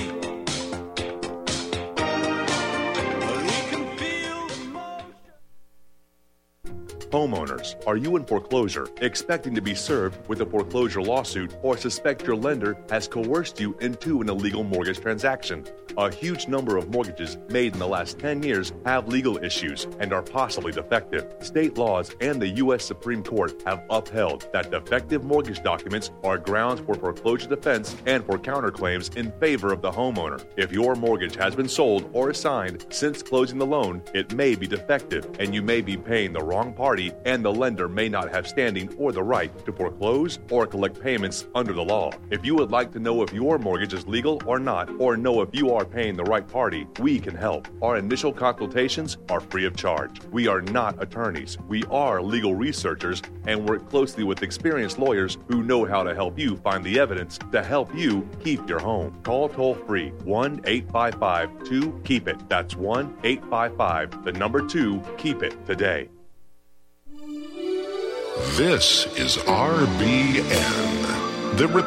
Homeowners, are you in foreclosure, expecting to be served with a foreclosure lawsuit, or suspect your lender has coerced you into an illegal mortgage transaction? A huge number of mortgages made in the last ten years have legal issues and are possibly defective. State laws and the U S Supreme Court have upheld that defective mortgage documents are grounds for foreclosure defense and for counterclaims in favor of the homeowner. If your mortgage has been sold or assigned since closing the loan, it may be defective and you may be paying the wrong party, and the lender may not have standing or the right to foreclose or collect payments under the law. If you would like to know if your mortgage is legal or not, or know if you are are paying the right party, we can help. Our initial consultations are free of charge. We are not attorneys. We are legal researchers and work closely with experienced lawyers who know how to help you find the evidence to help you keep your home. Call toll-free one eight five five two keep it. That's one eight five five, the number two, keep it today. This is R B N, the